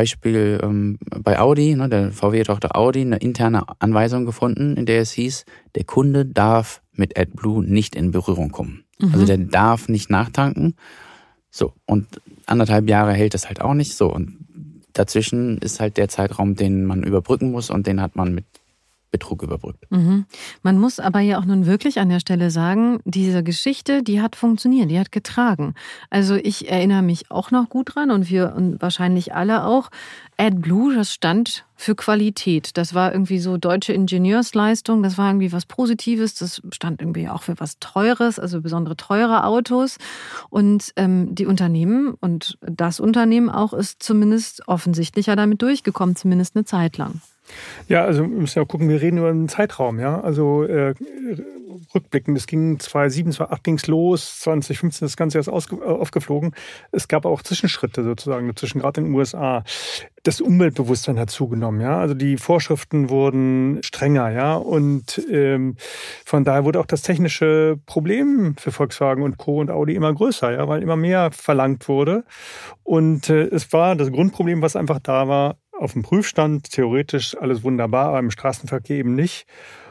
Audi, der VW-Tochter Audi, eine interne Anweisung gefunden, in der es hieß, der Kunde darf mit AdBlue nicht in Berührung kommen. Also der darf nicht nachtanken. So, und 1,5 Jahre hält das halt auch nicht. So, und dazwischen ist halt der Zeitraum, den man überbrücken muss, und den hat man mit Betrug überbrückt. Man muss aber ja auch nun wirklich an der Stelle sagen, diese Geschichte, die hat funktioniert, die hat getragen. Also ich erinnere mich auch noch gut dran und wir und wahrscheinlich alle auch. AdBlue, das stand für Qualität. Das war irgendwie so deutsche Ingenieursleistung, das war irgendwie was Positives, das stand irgendwie auch für was Teures, also besondere teure Autos. Und die Unternehmen und das Unternehmen auch ist zumindest offensichtlicher damit durchgekommen, zumindest eine Zeit lang. Ja, also wir müssen ja gucken, wir reden über einen Zeitraum, ja. Also rückblickend, es ging 2007, 2008 ging es los, 2015 ist das Ganze erst aufgeflogen. Es gab auch Zwischenschritte sozusagen, dazwischen gerade in den USA. Das Umweltbewusstsein hat zugenommen, ja. Also die Vorschriften wurden strenger, ja. Und von daher wurde auch das technische Problem für Volkswagen und Co. und Audi immer größer, ja, weil immer mehr verlangt wurde. Und es war das Grundproblem, was einfach da war, auf dem Prüfstand, theoretisch alles wunderbar, aber im Straßenverkehr eben nicht.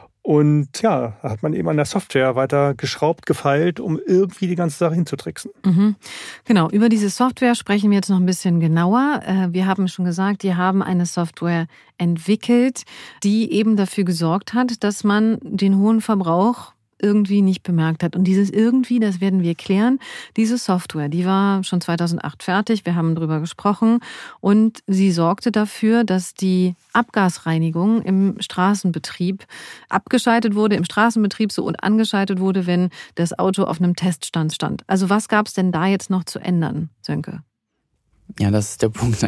Und ja, da hat man eben an der Software weiter geschraubt, gefeilt, um irgendwie die ganze Sache hinzutricksen. Genau, über diese Software sprechen wir jetzt noch ein bisschen genauer. Wir haben schon gesagt, die haben eine Software entwickelt, die eben dafür gesorgt hat, dass man den hohen Verbrauch irgendwie nicht bemerkt hat. Und dieses irgendwie, das werden wir klären. Diese Software, die war schon 2008 fertig. Wir haben drüber gesprochen. Und sie sorgte dafür, dass die Abgasreinigung im Straßenbetrieb abgeschaltet wurde, im Straßenbetrieb so und angeschaltet wurde, wenn das Auto auf einem Teststand stand. Also was gab es denn da jetzt noch zu ändern, Sönke? Ja, das ist der Punkt,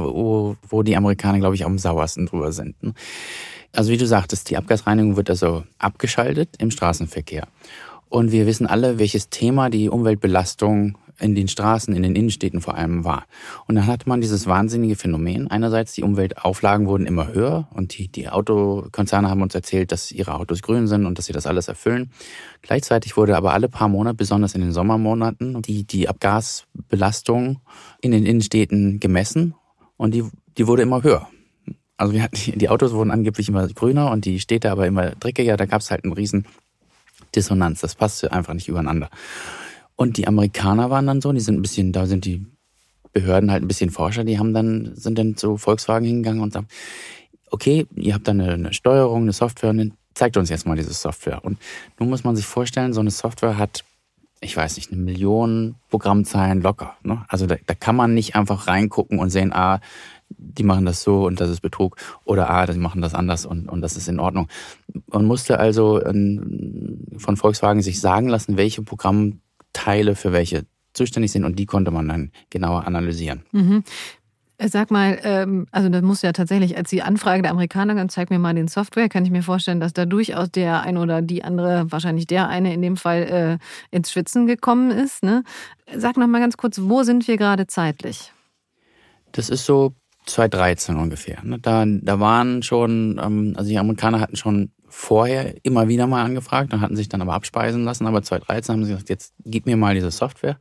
wo die Amerikaner, glaube ich, am sauersten drüber sind. Also wie du sagtest, die Abgasreinigung wird also abgeschaltet im Straßenverkehr. Und wir wissen alle, welches Thema die Umweltbelastung in den Straßen, in den Innenstädten vor allem war. Und dann hatte man dieses wahnsinnige Phänomen. Einerseits, die Umweltauflagen wurden immer höher und die Autokonzerne haben uns erzählt, dass ihre Autos grün sind und dass sie das alles erfüllen. Gleichzeitig wurde aber alle paar Monate, besonders in den Sommermonaten, die Abgasbelastung in den Innenstädten gemessen und die wurde immer höher. Also die Autos wurden angeblich immer grüner und die Städte aber immer dreckiger. Da gab es halt eine riesen Dissonanz. Das passte einfach nicht übereinander. Und die Amerikaner waren dann so, da sind die Behörden halt ein bisschen forscher, sind dann zu Volkswagen hingegangen und sagen, okay, ihr habt da eine Steuerung, eine Software, und dann zeigt uns jetzt mal diese Software. Und nun muss man sich vorstellen, so eine Software hat, ich weiß nicht, 1 Million Programmzeilen locker. Ne? Also da kann man nicht einfach reingucken und sehen, die machen das so und das ist Betrug, oder die machen das anders und das ist in Ordnung. Man musste also von Volkswagen sich sagen lassen, welche Programmteile für welche zuständig sind, und die konnte man dann genauer analysieren. Sag mal, also das muss ja tatsächlich, als die Anfrage der Amerikaner kam, zeig mir mal den Software, kann ich mir vorstellen, dass da durchaus der eine oder die andere, wahrscheinlich der eine in dem Fall, ins Schwitzen gekommen ist. Ne? Sag noch mal ganz kurz, wo sind wir gerade zeitlich? Das ist so 2013 ungefähr. Da waren schon, also die Amerikaner hatten schon vorher immer wieder mal angefragt und hatten sich dann aber abspeisen lassen. Aber 2013 haben sie gesagt, jetzt gib mir mal diese Software.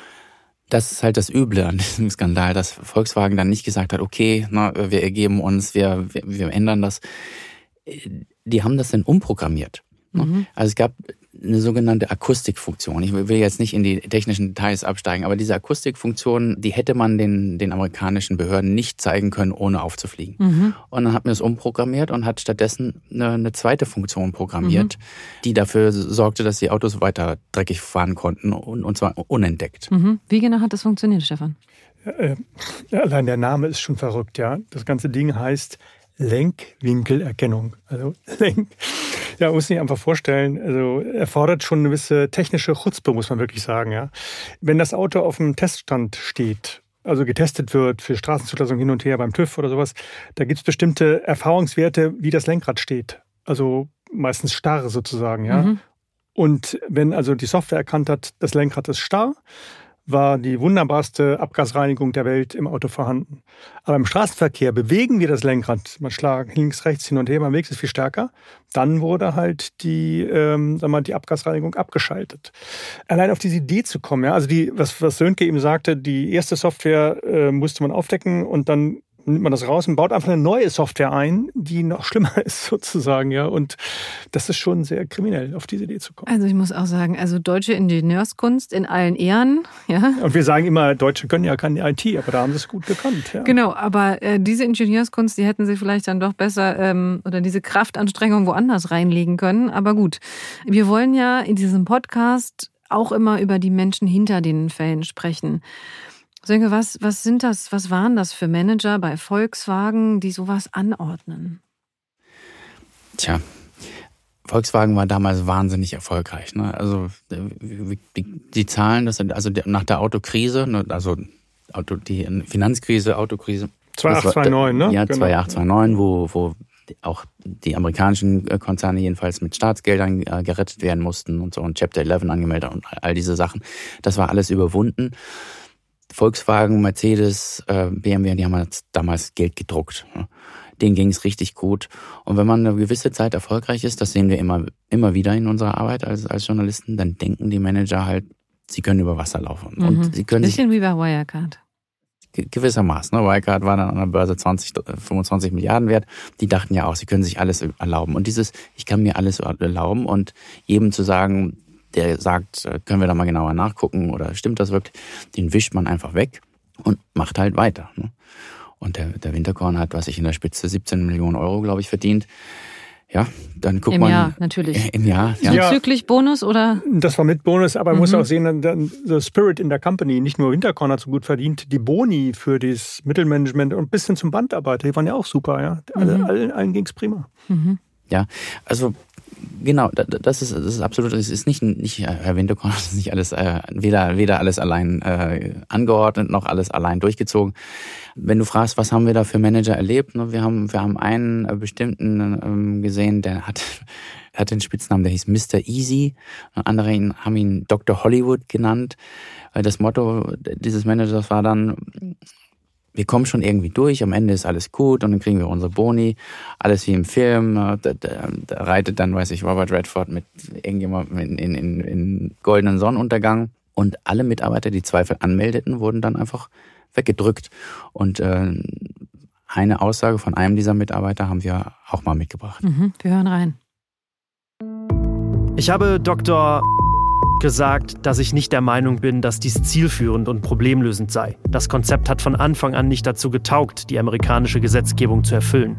Das ist halt das Üble an diesem Skandal, dass Volkswagen dann nicht gesagt hat, okay, wir ergeben uns, wir ändern das. Die haben das dann umprogrammiert. Also es gab eine sogenannte Akustikfunktion. Ich will jetzt nicht in die technischen Details absteigen, aber diese Akustikfunktion, die hätte man den amerikanischen Behörden nicht zeigen können, ohne aufzufliegen. Mhm. Und dann hat man es umprogrammiert und hat stattdessen eine zweite Funktion programmiert, die dafür sorgte, dass die Autos weiter dreckig fahren konnten und zwar unentdeckt. Mhm. Wie genau hat das funktioniert, Stefan? Allein der Name ist schon verrückt, ja. Das ganze Ding heißt Lenkwinkelerkennung. Also ja, man muss sich einfach vorstellen, also erfordert schon eine gewisse technische Chutzpe, muss man wirklich sagen, ja. Wenn das Auto auf dem Teststand steht, also getestet wird für Straßenzulassung hin und her beim TÜV oder sowas, da gibt es bestimmte Erfahrungswerte, wie das Lenkrad steht. Also meistens starr sozusagen, ja. Mhm. Und wenn also die Software erkannt hat, das Lenkrad ist starr, war die wunderbarste Abgasreinigung der Welt im Auto vorhanden. Aber im Straßenverkehr bewegen wir das Lenkrad, man schlägt links, rechts, hin und her, man bewegt es viel stärker. Dann wurde halt die Abgasreinigung abgeschaltet. Allein auf diese Idee zu kommen, ja, also was Sönke eben sagte, die erste Software musste man aufdecken und dann nimmt man das raus und baut einfach eine neue Software ein, die noch schlimmer ist sozusagen, ja. Und das ist schon sehr kriminell, auf diese Idee zu kommen. Also ich muss auch sagen, also deutsche Ingenieurskunst in allen Ehren, ja. Und wir sagen immer, Deutsche können ja keine IT, aber da haben sie es gut gekannt, ja. Genau, aber diese Ingenieurskunst, die hätten sie vielleicht dann doch besser oder diese Kraftanstrengung woanders reinlegen können. Aber gut, wir wollen ja in diesem Podcast auch immer über die Menschen hinter den Fällen sprechen. Sönke, was waren das für Manager bei Volkswagen, die sowas anordnen? Tja, Volkswagen war damals wahnsinnig erfolgreich. Ne? Also die Zahlen, nach der Autokrise, also die Finanzkrise, Autokrise. 2008, 2009, ne? Ja, 2008, 2009, wo auch die amerikanischen Konzerne jedenfalls mit Staatsgeldern gerettet werden mussten und so und Chapter 11 angemeldet und all diese Sachen. Das war alles überwunden. Volkswagen, Mercedes, BMW, die haben damals Geld gedruckt. Denen ging es richtig gut. Und wenn man eine gewisse Zeit erfolgreich ist, das sehen wir immer wieder in unserer Arbeit als Journalisten, dann denken die Manager halt, sie können über Wasser laufen. Mhm. Und sie können bisschen wie bei Wirecard. Gewissermaßen. Ne? Wirecard war dann an der Börse 25 Milliarden wert. Die dachten ja auch, sie können sich alles erlauben. Und ich kann mir alles erlauben und jedem zu sagen, der sagt, können wir da mal genauer nachgucken oder stimmt das wirklich, den wischt man einfach weg und macht halt weiter. Ne? Und der Winterkorn hat, was ich in der Spitze 17 Millionen Euro, glaube ich, verdient. Ja, dann guckt man. Im Jahr, natürlich. Im Jahr, ja. Zuzüglich Bonus oder? Das war mit Bonus, aber man muss auch sehen, der Spirit in der Company, nicht nur Winterkorn hat so gut verdient, die Boni für das Mittelmanagement und bis hin zum Bandarbeiter, die waren ja auch super, ja. Allen ging es prima. Mhm. Ja, also genau, das ist absolut, es ist nicht Herr Winterkorn, das ist nicht alles, weder alles allein angeordnet, noch alles allein durchgezogen. Wenn du fragst, was haben wir da für Manager erlebt, ne? Wir haben einen bestimmten gesehen, der hat den Spitznamen, der hieß Mr. Easy. Andere haben ihn Dr. Hollywood genannt. Das Motto dieses Managers war dann, wir kommen schon irgendwie durch, am Ende ist alles gut und dann kriegen wir unsere Boni, alles wie im Film. Da reitet dann, Robert Redford mit irgendjemandem in goldenen Sonnenuntergang und alle Mitarbeiter, die Zweifel anmeldeten, wurden dann einfach weggedrückt. Und eine Aussage von einem dieser Mitarbeiter haben wir auch mal mitgebracht. Wir hören rein. Ich habe Dr. gesagt, dass ich nicht der Meinung bin, dass dies zielführend und problemlösend sei. Das Konzept hat von Anfang an nicht dazu getaugt, die amerikanische Gesetzgebung zu erfüllen.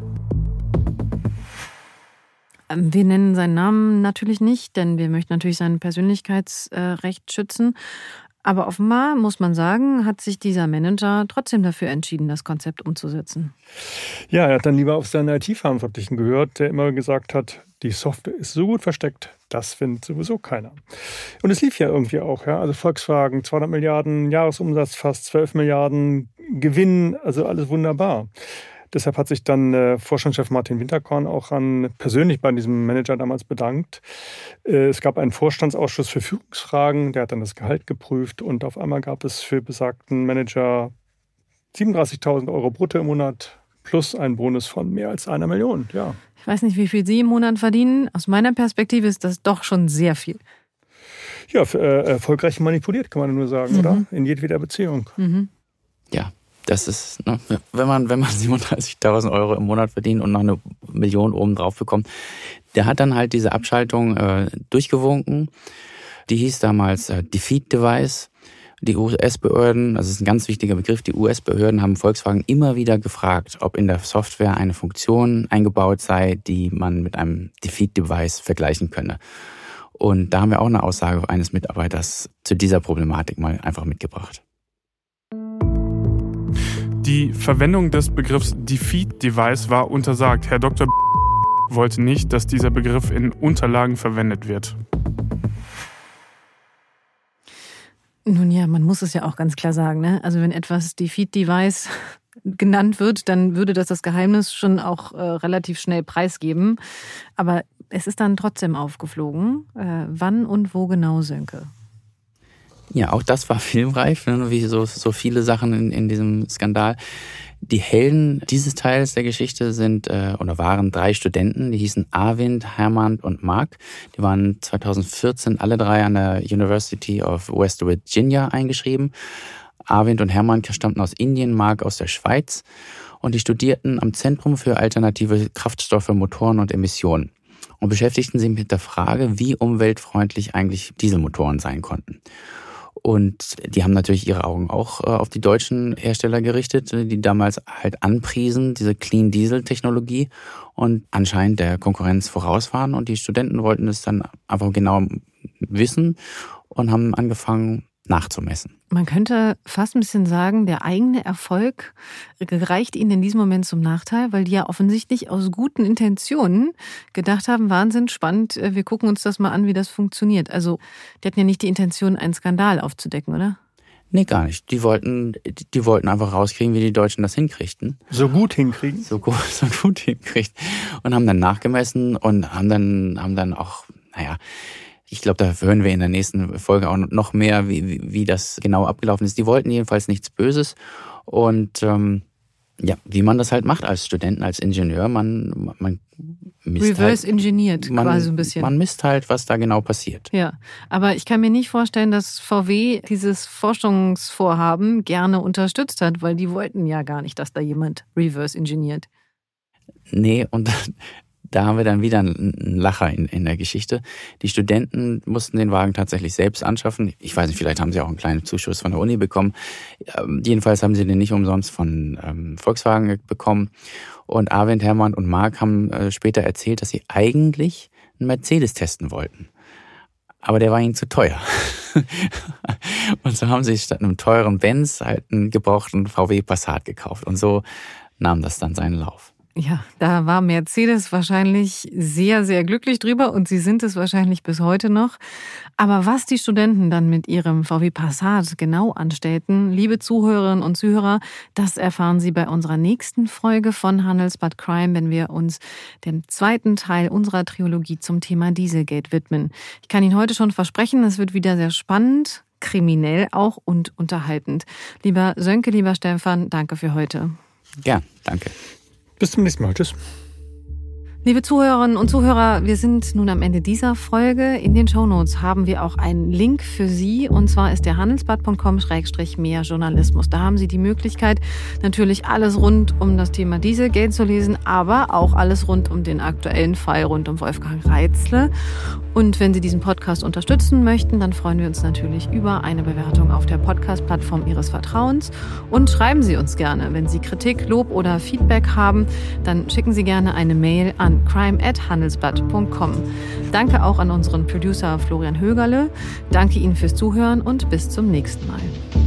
Wir nennen seinen Namen natürlich nicht, denn wir möchten natürlich sein Persönlichkeitsrecht schützen. Aber offenbar, muss man sagen, hat sich dieser Manager trotzdem dafür entschieden, das Konzept umzusetzen. Ja, er hat dann lieber auf seinen IT-Verantwortlichen gehört, der immer gesagt hat, die Software ist so gut versteckt, das findet sowieso keiner. Und es lief ja irgendwie auch. Ja? Also Volkswagen, 200 Milliarden Jahresumsatz, fast 12 Milliarden Gewinn, also alles wunderbar. Deshalb hat sich dann Vorstandschef Martin Winterkorn auch persönlich bei diesem Manager damals bedankt. Es gab einen Vorstandsausschuss für Führungsfragen, der hat dann das Gehalt geprüft und auf einmal gab es für besagten Manager 37.000 Euro brutto im Monat plus einen Bonus von mehr als 1 Million. Ja. Ich weiß nicht, wie viel Sie im Monat verdienen. Aus meiner Perspektive ist das doch schon sehr viel. Ja, erfolgreich manipuliert, kann man nur sagen, oder? In jedweder Beziehung. Ja. Das ist, ne, wenn man 37.000 Euro im Monat verdient und noch 1 Million oben drauf bekommt, Der hat dann halt diese Abschaltung durchgewunken. Die hieß damals Defeat Device. Die US-Behörden, also das ist ein ganz wichtiger Begriff, die US-Behörden haben Volkswagen immer wieder gefragt, ob in der Software eine Funktion eingebaut sei, die man mit einem Defeat-Device vergleichen könne. Und da haben wir auch eine Aussage eines Mitarbeiters zu dieser Problematik mal einfach mitgebracht. Die Verwendung des Begriffs Defeat-Device war untersagt. Herr Dr. wollte nicht, dass dieser Begriff in Unterlagen verwendet wird. Nun ja, man muss es ja auch ganz klar sagen, ne? Also wenn etwas Defeat-Device genannt wird, dann würde das Geheimnis schon auch relativ schnell preisgeben. Aber es ist dann trotzdem aufgeflogen. Wann und wo genau, Sönke? Ja, auch das war filmreif, ne? Wie so viele Sachen in diesem Skandal. Die Helden dieses Teils der Geschichte sind oder waren 3 Studenten, die hießen Arvind, Hermann und Mark. Die waren 2014 alle 3 an der University of West Virginia eingeschrieben. Arvind und Hermann stammten aus Indien, Mark aus der Schweiz. Und die studierten am Zentrum für alternative Kraftstoffe, Motoren und Emissionen und beschäftigten sich mit der Frage, wie umweltfreundlich eigentlich Dieselmotoren sein konnten. Und die haben natürlich ihre Augen auch auf die deutschen Hersteller gerichtet, die damals halt anpriesen, diese Clean-Diesel-Technologie und anscheinend der Konkurrenz voraus waren. Und die Studenten wollten es dann einfach genau wissen und haben angefangen nachzumessen. Man könnte fast ein bisschen sagen, der eigene Erfolg gereicht ihnen in diesem Moment zum Nachteil, weil die ja offensichtlich aus guten Intentionen gedacht haben, Wahnsinn, spannend, wir gucken uns das mal an, wie das funktioniert. Also die hatten ja nicht die Intention, einen Skandal aufzudecken, oder? Nee, gar nicht. Die wollten einfach rauskriegen, wie die Deutschen das hinkriegten. So gut hinkriegen? So gut hinkriegt. Und haben dann nachgemessen und haben dann auch, ich glaube, da hören wir in der nächsten Folge auch noch mehr, wie das genau abgelaufen ist. Die wollten jedenfalls nichts Böses. Und wie man das halt macht als Studenten, als Ingenieur, man misst Reverse engineert quasi ein bisschen. Man misst halt, was da genau passiert. Ja, aber ich kann mir nicht vorstellen, dass VW dieses Forschungsvorhaben gerne unterstützt hat, weil die wollten ja gar nicht, dass da jemand reverse engineert. Nee, und da haben wir dann wieder einen Lacher in der Geschichte. Die Studenten mussten den Wagen tatsächlich selbst anschaffen. Ich weiß nicht, vielleicht haben sie auch einen kleinen Zuschuss von der Uni bekommen. Jedenfalls haben sie den nicht umsonst von Volkswagen bekommen. Und Arvind, Hermann und Mark haben später erzählt, dass sie eigentlich einen Mercedes testen wollten. Aber der war ihnen zu teuer. Und so haben sie statt einem teuren Benz halt einen gebrauchten VW Passat gekauft. Und so nahm das dann seinen Lauf. Ja, da war Mercedes wahrscheinlich sehr, sehr glücklich drüber und sie sind es wahrscheinlich bis heute noch. Aber was die Studenten dann mit ihrem VW Passat genau anstellten, liebe Zuhörerinnen und Zuhörer, das erfahren Sie bei unserer nächsten Folge von Handelsblatt Crime, wenn wir uns dem 2. Teil unserer Trilogie zum Thema Dieselgate widmen. Ich kann Ihnen heute schon versprechen, es wird wieder sehr spannend, kriminell auch und unterhaltend. Lieber Sönke, lieber Stefan, danke für heute. Ja, danke. Bis zum nächsten Mal. Tschüss. Liebe Zuhörerinnen und Zuhörer, wir sind nun am Ende dieser Folge. In den Shownotes haben wir auch einen Link für Sie. Und zwar ist der handelsblatt.com/mehr Journalismus. Da haben Sie die Möglichkeit, natürlich alles rund um das Thema Dieselgate zu lesen, aber auch alles rund um den aktuellen Fall rund um Wolfgang Reitzle. Und wenn Sie diesen Podcast unterstützen möchten, dann freuen wir uns natürlich über eine Bewertung auf der Podcast-Plattform Ihres Vertrauens. Und schreiben Sie uns gerne, wenn Sie Kritik, Lob oder Feedback haben, dann schicken Sie gerne eine Mail an crime@handelsblatt.com. Danke auch an unseren Producer Florian Högerle. Danke Ihnen fürs Zuhören und bis zum nächsten Mal.